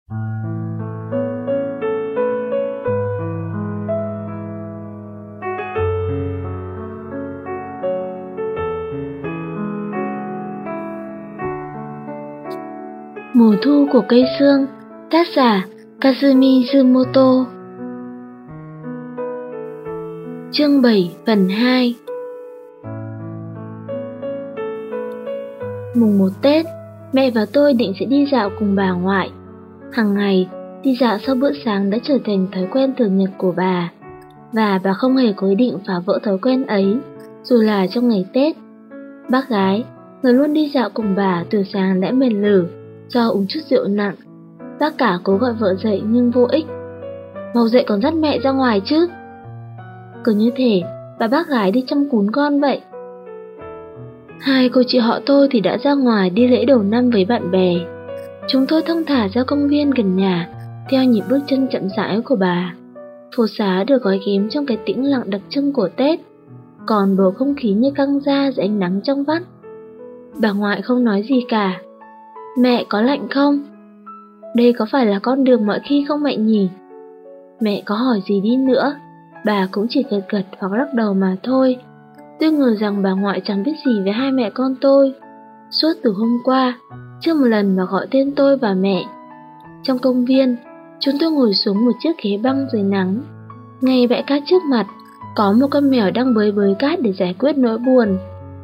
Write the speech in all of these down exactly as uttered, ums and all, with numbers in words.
Mùa thu của cây sương, tác giả Kazumi Mizumoto. Chương bảy phần hai. Mùng một Tết, mẹ và tôi định sẽ đi dạo cùng bà ngoại. Hàng ngày, đi dạo sau bữa sáng đã trở thành thói quen thường nhật của bà, và bà không hề có ý định phá vỡ thói quen ấy, dù là trong ngày Tết. Bác gái, người luôn đi dạo cùng bà từ sáng đã mệt lử do uống chút rượu nặng. Bác cả cố gọi vợ dậy nhưng vô ích. Mau dậy còn dắt mẹ ra ngoài chứ. Cứ như thể bà bác gái đi chăm cún con vậy. Hai cô chị họ tôi thì đã ra ngoài đi lễ đầu năm với bạn bè. Chúng tôi thong thả ra công viên gần nhà, theo nhịp bước chân chậm rãi của bà. Phố xá được gói ghém trong cái tĩnh lặng đặc trưng của Tết, còn bầu không khí như căng ra dưới ánh nắng trong vắt. Bà ngoại không nói gì cả. Mẹ có lạnh không? Đây có phải là con đường mọi khi không mẹ nhỉ? Mẹ có hỏi gì đi nữa, bà cũng chỉ gật gật hoặc lắc đầu mà thôi. Tôi ngờ rằng bà ngoại chẳng biết gì về hai mẹ con tôi. Suốt từ hôm qua, chưa một lần mà gọi tên tôi và mẹ. Trong công viên, chúng tôi ngồi xuống một chiếc ghế băng dưới nắng. Ngay bãi cát trước mặt, có một con mèo đang bới bới cát để giải quyết nỗi buồn.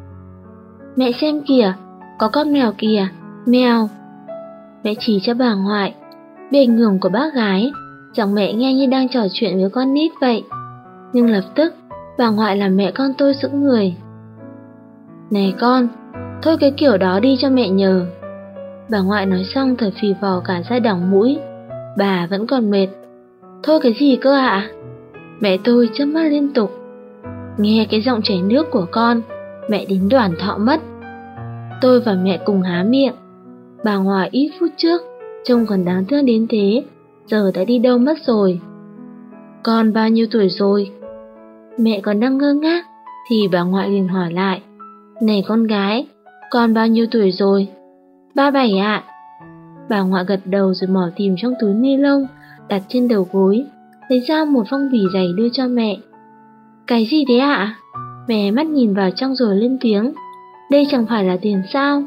Mẹ xem kìa, có con mèo kìa, mèo. Mẹ chỉ cho bà ngoại. Bị ảnh hưởng của bác gái, giọng mẹ nghe như đang trò chuyện với con nít vậy. Nhưng lập tức, bà ngoại làm mẹ con tôi sững người. Này con, thôi cái kiểu đó đi cho mẹ nhờ. Bà ngoại nói xong thở phì phò cả ra đằng mũi. Bà vẫn còn mệt. Thôi cái gì cơ ạ? À? Mẹ tôi chớp mắt liên tục. Nghe cái giọng chảy nước của con, mẹ đến đoản thọ mất. Tôi và mẹ cùng há miệng. Bà ngoại ít phút trước trông còn đáng thương đến thế, giờ đã đi đâu mất rồi? Con bao nhiêu tuổi rồi? Mẹ còn đang ngơ ngác thì bà ngoại liền hỏi lại. Này con gái, con bao nhiêu tuổi rồi? Ba bảy ạ. Bà ngoại gật đầu rồi mò tìm trong túi ni lông đặt trên đầu gối, lấy ra một phong bì dày đưa cho mẹ. Cái gì thế ạ? Mẹ mắt nhìn vào trong rồi lên tiếng. Đây chẳng phải là tiền sao?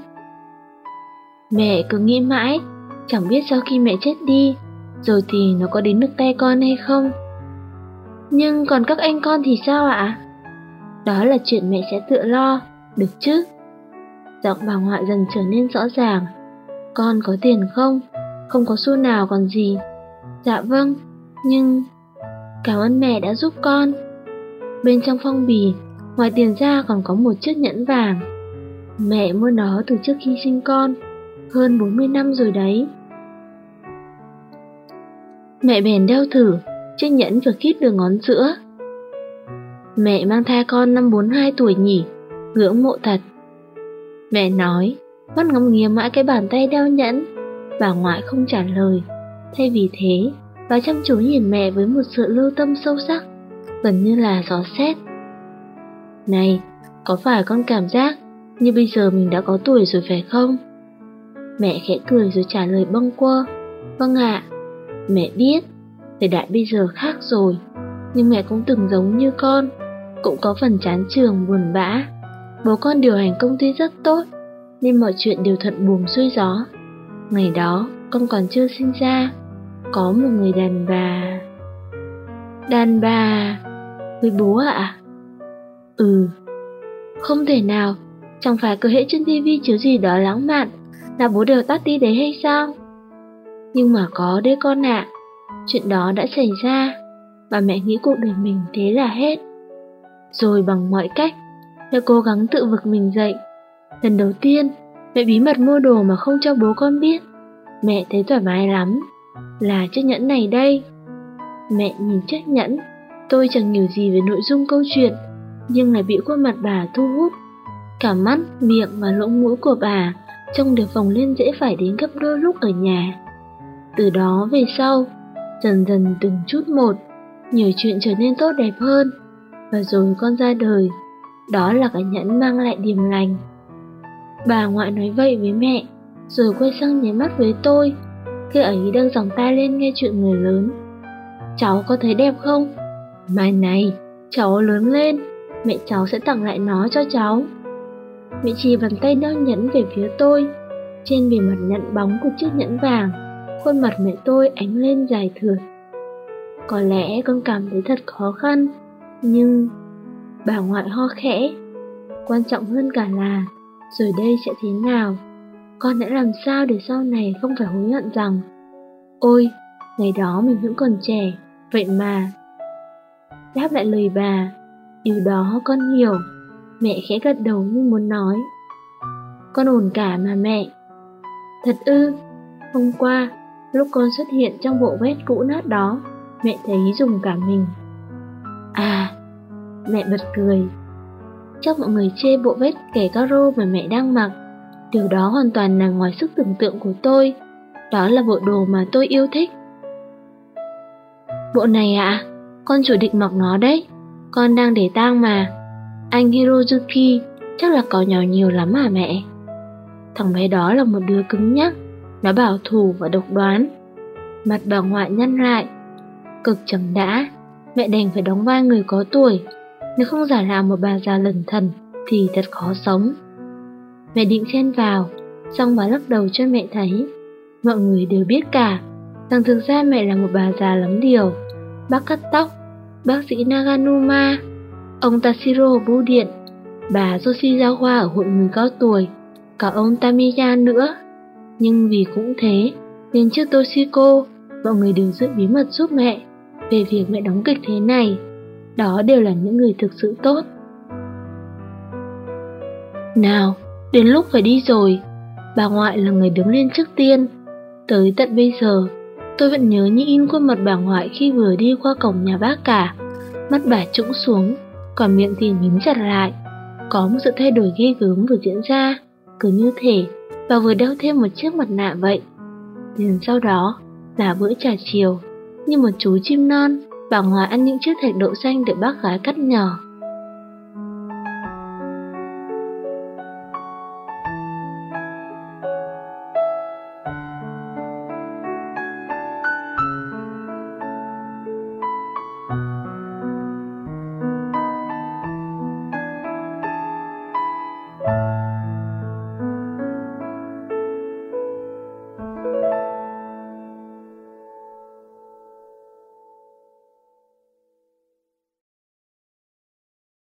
Mẹ cứ nghĩ mãi, chẳng biết sau khi mẹ chết đi, rồi thì nó có đến được tay con hay không. Nhưng còn các anh con thì sao ạ? Đó là chuyện mẹ sẽ tự lo, được chứ? Giọng bà ngoại dần trở nên rõ ràng. Con có tiền không? Không có xu nào còn gì. Dạ vâng, nhưng... Cảm ơn mẹ đã giúp con. Bên trong phong bì, ngoài tiền ra còn có một chiếc nhẫn vàng. Mẹ mua nó từ trước khi sinh con, hơn bốn mươi năm rồi đấy. Mẹ bèn đeo thử, chiếc nhẫn vừa khít được ngón giữa. Mẹ mang thai con năm bốn mươi hai tuổi nhỉ, ngưỡng mộ thật. Mẹ nói, mắt ngắm nghía mãi cái bàn tay đeo nhẫn. Bà ngoại không trả lời. Thay vì thế, bà chăm chú nhìn mẹ với một sự lưu tâm sâu sắc, gần như là dò xét. Này, có phải con cảm giác như bây giờ mình đã có tuổi rồi phải không? Mẹ khẽ cười rồi trả lời bâng quơ. Vâng ạ. Mẹ biết, thời đại bây giờ khác rồi, nhưng mẹ cũng từng giống như con, cũng có phần chán trường buồn bã. Bố con điều hành công ty rất tốt, nên mọi chuyện đều thuận buồm xuôi gió. Ngày đó, con còn chưa sinh ra, có một người đàn bà. Đàn bà với bố ạ? À? Ừ. Không thể nào, chẳng phải cứ hễ trên tivi chiếu gì đó lãng mạn là bố đều tắt đi đấy hay sao? Nhưng mà có đấy con ạ. À. Chuyện đó đã xảy ra, và mẹ nghĩ cuộc đời mình thế là hết. Rồi bằng mọi cách, mẹ cố gắng tự vực mình dậy. Lần đầu tiên, mẹ bí mật mua đồ mà không cho bố con biết. Mẹ thấy thoải mái lắm. Là chiếc nhẫn này đây. Mẹ nhìn chiếc nhẫn. Tôi chẳng hiểu gì về nội dung câu chuyện, nhưng lại bị khuôn mặt bà thu hút. Cả mắt, miệng và lỗ mũi của bà trông đều phồng lên dễ phải đến gấp đôi lúc ở nhà. Từ đó về sau, dần dần từng chút một, nhiều chuyện trở nên tốt đẹp hơn. Và rồi con ra đời. Đó là cái nhẫn mang lại điềm lành. Bà ngoại nói vậy với mẹ, rồi quay sang nháy mắt với tôi. Khi ấy đang giòng tai lên nghe chuyện người lớn. Cháu có thấy đẹp không? Mai này, cháu lớn lên, mẹ cháu sẽ tặng lại nó cho cháu. Mẹ chỉ bàn tay đeo nhẫn về phía tôi. Trên bề mặt nhẫn bóng của chiếc nhẫn vàng, khuôn mặt mẹ tôi ánh lên dài thượt. Có lẽ con cảm thấy thật khó khăn, nhưng... Bà ngoại ho khẽ. Quan trọng hơn cả là, rồi đây sẽ thế nào? Con đã làm sao để sau này không phải hối hận rằng, ôi, ngày đó mình vẫn còn trẻ, vậy mà. Đáp lại lời bà, điều đó con hiểu. Mẹ khẽ gật đầu như muốn nói. Con ổn cả mà mẹ. Thật ư? Hôm qua, lúc con xuất hiện trong bộ vest cũ nát đó, mẹ thấy dùng cả mình. À, mẹ bật cười. Chắc mọi người chê bộ vest kẻ caro mà mẹ đang mặc. Điều đó hoàn toàn nằm ngoài sức tưởng tượng của tôi. Đó là bộ đồ mà tôi yêu thích. Bộ này ạ? À? Con chủ định mặc nó đấy. Con đang để tang mà. Anh Hirozuki chắc là có nhỏ nhiều lắm hả mẹ? Thằng bé đó là một đứa cứng nhắc. Nó bảo thủ và độc đoán. Mặt bà ngoại nhăn lại. Cực chẳng đã, mẹ đành phải đóng vai người có tuổi. Nếu không giả làm một bà già lẩn thẩn thì thật khó sống. Mẹ định xen vào, xong bà lắc đầu cho mẹ thấy. Mọi người đều biết cả, rằng thực ra mẹ là một bà già lắm điều. Bác cắt tóc, bác sĩ Naganuma, ông Tashiro bưu điện, bà Yoshizawa ở hội người cao tuổi, cả ông Tamiya nữa. Nhưng vì cũng thế, nên trước Toshiko, mọi người đều giữ bí mật giúp mẹ về việc mẹ đóng kịch thế này. Đó đều là những người thực sự tốt. Nào, đến lúc phải đi rồi. Bà ngoại là người đứng lên trước tiên. Tới tận bây giờ, tôi vẫn nhớ như in khuôn mặt bà ngoại khi vừa đi qua cổng nhà bác cả. Mắt bà trũng xuống, còn miệng thì mím chặt lại. Có một sự thay đổi ghê gớm vừa diễn ra, cứ như thể bà vừa đeo thêm một chiếc mặt nạ vậy. Liền sau đó là bữa trà chiều. Như một chú chim non, bà ngoại ăn những chiếc thạch đậu xanh được bác gái cắt nhỏ.